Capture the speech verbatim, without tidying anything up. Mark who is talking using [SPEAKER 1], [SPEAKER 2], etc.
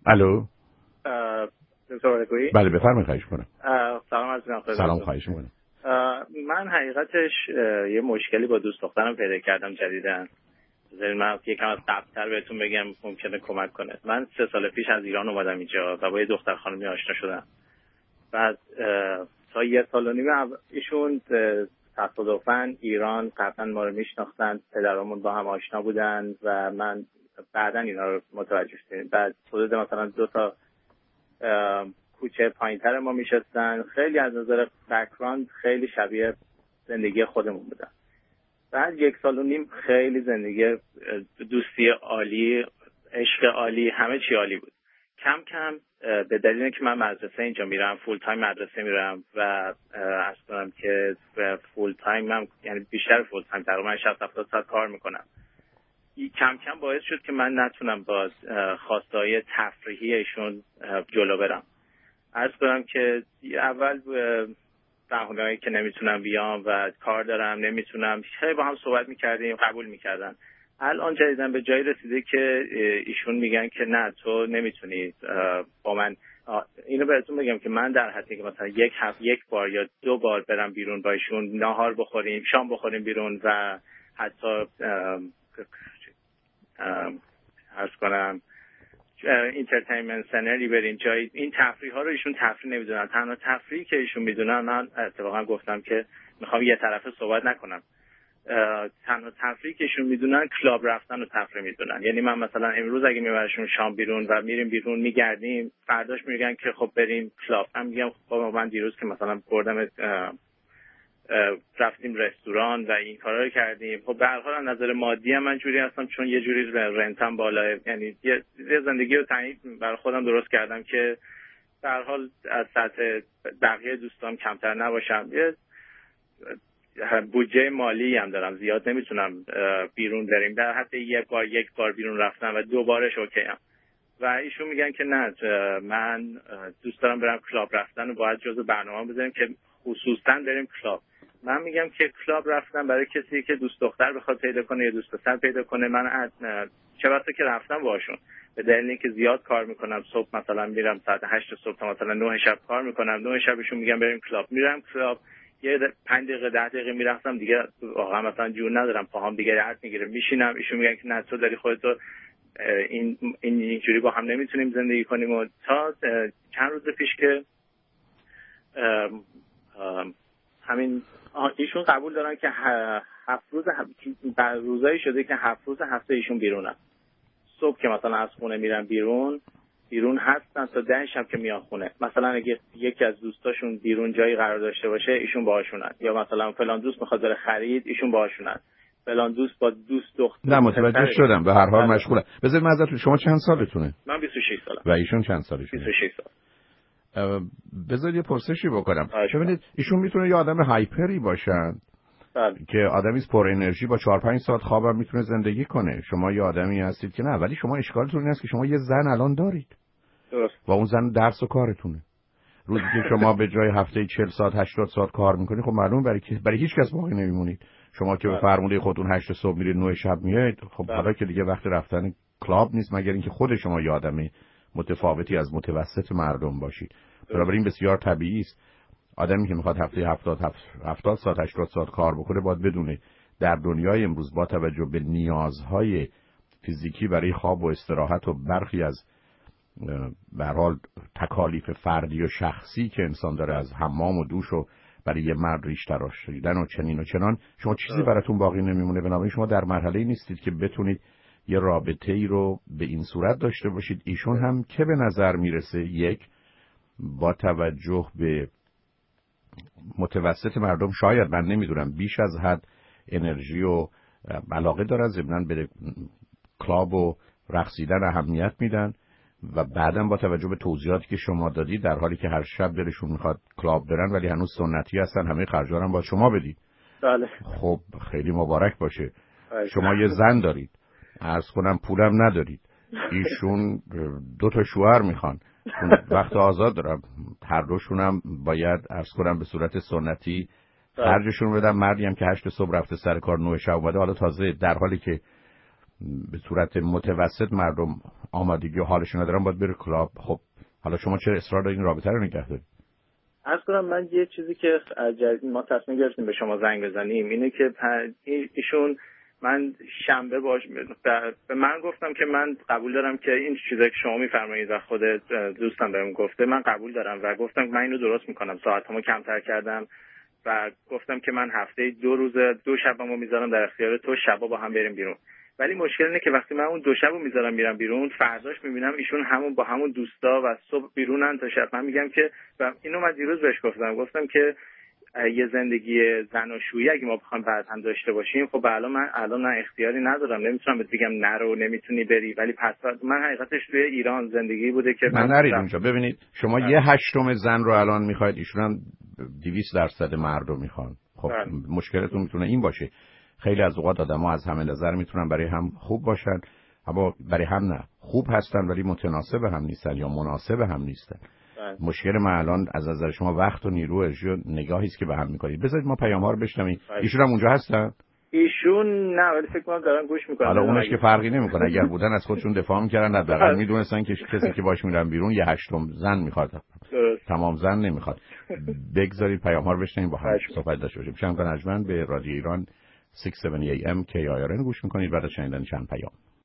[SPEAKER 1] الو.
[SPEAKER 2] دکتر آقایی.
[SPEAKER 1] بله بفرمایید. خواهش می‌کنم.
[SPEAKER 2] سلام عرض می‌کنم.
[SPEAKER 1] سلام خواهش می‌کنم.
[SPEAKER 2] من حقیقتش یه مشکلی با دوست دخترم پیدا کردم جدیداً. من یکم از قبل‌تر بهتون بگم ممکنه کمک کنه. من سه سال پیش از ایران اومدم اینجا و با یه دختر خانمی آشنا شدم. بعد تا یه سال و نیم ایشون تصادفاً ایران قبلا ما رو میشناختن، پدرامون با هم آشنا بودن و من بعداً اینا رو متوجه شدم. بعد حدود مثلا دو تا کوچه پایین‌تر ما میشستن، خیلی از نظر بک‌گراند خیلی شبیه زندگی خودمون بودن. بعد یک سال و نیم خیلی زندگی دوستی عالی، عشق عالی، همه چی عالی بود. کم کم به دلیل اینکه من مدرسه اینجا میرم، فول تایم مدرسه میرم و اصلا که فول تایم من یعنی بیشتر فول تایم تقریبا شصت هفتاد ساعت کار میکنم، کم کم باعث شد که من نتونم با خواستهای تفریحی ایشون جلو برم. عرض کنم که اول بهونه‌ای که نمیتونم بیام و کار دارم نمیتونم، خیلی با هم صحبت میکردیم، قبول میکردن. الان جدیدن به جایی رسیده که ایشون میگن که نه تو نمیتونی با من. اینو بهتون بگم که من در حدی که مثلا یک هفته یک بار یا دو بار برم بیرون با ایشون، ناهار بخوریم، شام بخوریم بیرون و حتی عرض کنم اینترتینمنت سنری بریم جایی، این تفریح ها رو ایشون تفریح نمیدونن. تنها تفریحی که ایشون میدونن، من اتفاقا گفتم که میخوام یه طرفه صحبت نکنم، تنها تفریحی که ایشون میدونن کلاب رفتن و تفریح میدونن. یعنی من مثلا امروز اگه میبرشون شام بیرون و میریم بیرون میگردیم، فرداش میگن که خب بریم کلاب. من میگم خب من دیروز که مثلا بردم رفتیم رستوران و این کارا رو کردیم. خب به هر حال از نظر مادی هم من جوری هستم چون یه جوری رنتم بالاه، یعنی یه زندگی رو تعیین برای خودم درست کردم که به هر حال از سطح بقیه دوستام کمتر نباشم. یه بودجه مالی هم دارم، زیاد نمیتونم بیرون بریم، در حد یک بار یک بار بیرون رفتم و دوبارش اوکی ام. و ایشون میگن که نه من دوست دارم برم کلاب رفتن و باید جزو برنامه بذاریم که خصوصا بریم کلاب. من میگم که کلاب رفتن برای کسی که دوست دختر بخواد پیدا کنه یا دوست پسر پیدا کنه. من چه وقتی که رفتم باشون به دلیل اینکه زیاد کار میکنم، صبح مثلا میرم ساعت هشت صبح تا مثلا نه شب کار میکنم، نه شبشون میگم بریم کلاب، میرم کلاب یه پنج دقیقه ده دقیقه میرفتم دیگه واقعا مثلا جون ندارم، پاهام دیگه درد میگیره، میشینم. ایشون میگن که نه تو داری خودت این این اینجوری با هم نمیتونیم زندگی کنیم. و تا چند روز پیش که ام ام همین ایشون قبول دارن که هفت روز بعد روزایی شده که هفت روز هفته ایشون بیرونن. صبح که مثلا از خونه میرن بیرون بیرون هستن تا ده شب که میان خونه. مثلا اگه یکی از دوستاشون بیرون جایی قرار داشته باشه ایشون باهاشونن، یا مثلا فلان دوست میخواد بره خرید ایشون باهاشونن، فلان دوست با دوست دختر.
[SPEAKER 1] نه متوجه شدم، به هر حال مشغولم. بذارید معذرت، شما چند سالتونه؟
[SPEAKER 2] من بیست و شش سالم.
[SPEAKER 1] و ایشون چند سالشونه؟
[SPEAKER 2] بیست و شش سال.
[SPEAKER 1] بذارید یه پرسشی بکنم. ببینید ایشون میتونه یه آدم هایپری باشن، بله، که آدمی است پر انرژی، با چهار پنج ساعت خوابم میتونه زندگی کنه. شما یه آدمی هستید که نه، ولی شما اشکالتون این است که شما یه زن الان دارید.
[SPEAKER 2] درست.
[SPEAKER 1] و اون زن درس و کارتونه. روزی که شما به جای هفته چهل ساعت هشتاد ساعت کار میکنید، خب معلومه برای برای هیچ کس باقی نمیمونید. شما که به فرموده خودتون هشت صبح میرید نه شب میایید، خب حالا که دیگه وقت رفتن کلاب نیست، مگر اینکه خود شما یه آدم متفاوتی از متوسط مردم باشید. بنابراین بسیار طبیعی است آدمی که میخواد هفته هفتاد هفتاد ساعت هشتاد ساعت کار بکنه باید بدونه در دنیای امروز با توجه به نیازهای فیزیکی برای خواب و استراحت و برخی از به هر حال تکالیف فردی و شخصی که انسان داره، از حمام و دوش و برای یه مرد ریش تراشیدن و چنین و چنان، شما چیزی براتون باقی نمیمونه. بنابراین شما در مرحله‌ای نیستید که بتونید یه رابطه‌ای رو به این صورت داشته باشید. ایشون هم که به نظر میرسه یک با توجه به متوسط مردم شاید، من نمیدونم، بیش از حد انرژی و علاقه دارن، ضمناً به کلاب و رقصیدن اهمیت میدن و بعداً با توجه به توضیحاتی که شما دادید در حالی که هر شب دلشون میخواد کلاب برن ولی هنوز سنتی هستن، همه خرجا هم با شما بدید. بله. خب خیلی مبارک باشه. بله. شما یه زن دارید، عرض کنم پولم ندارید، ایشون دو تا شوهر میخوان، وقت آزاد دارم، هر دوشون هم باید عرض کنم به صورت سنتی خرجشون بدم. مردی هم که هشت صبح رفته سر کار نه شب اومده، حالا تازه در حالی که به صورت متوسط مردم آمادگی و حالشون ندارن باید بره کلاب. خب حالا شما چرا اصرار دارین رابطه رو نگه دارید؟
[SPEAKER 2] عرض کنم من یه چیزی که ما تصمیم گرفتیم به شما زنگ بزنیم اینه که ایشون من شنبه باش به من گفتم که من قبول دارم که این چیزایی که شما میفرمایید و خود دوستم بهم گفته من قبول دارم و گفتم من اینو درست میکنم، ساعتامو کمتر کردم و گفتم که من هفته دو روز دو شبمو میذارم در اختیار تو، شبا با هم بریم بیرون. ولی مشکل اینه که وقتی من اون دو شبو میذارم میرم بیرون، فرداش میبینم ایشون همون با همون دوستا و صبح بیرونن تا شب. من میگم که و اینو من دیروز بهش گفتم گفتم که یه زندگی زناشویی اگه ما بخوایم بعد هم داشته باشیم، خب الان من الان نه اختیاری ندارم، نمیتونم بهت بگم نرو نمیتونی بری، ولی پس من حقیقتش توی ایران زندگی بوده که
[SPEAKER 1] من نرید اونجا. ببینید شما
[SPEAKER 2] بله.
[SPEAKER 1] یه هشتم زن رو الان میخواید، ایشون هم دویست درصد مردم میخوان. خب بله. مشکلتون میتونه این باشه خیلی از اوقات آدم‌ها از همه نظر میتونن برای هم خوب باشن اما برای هم نه، خوب هستن ولی متناسب هم نیستن یا مناسب هم نیستن. بله. مشکل من الان از نظر شما وقت و نیرو و نگاهی است که به هم میکنید. بذارید ما پیام‌ها رو بشنویم. بله. ایشون هم اونجا هستن؟
[SPEAKER 2] ایشون نه ولی فکر کنم دارن گوش میکنن.
[SPEAKER 1] حالا اونش که فرقی نمیکنه، اگر بودن از خودشون دفاع میکردن حداقل میدونستن که کسی که باش میرن بیرون یه هشتم زن میخواد، تمام زن نمیخواد. بگذارید پیام‌ها رو بشنویم با هم صحبت داشته باشیم. شنگ نجمن به رادیو ایران ششصد و هفت ای ام کی آی آر ان گوش میکنید بعد از شنیدن چند پیام.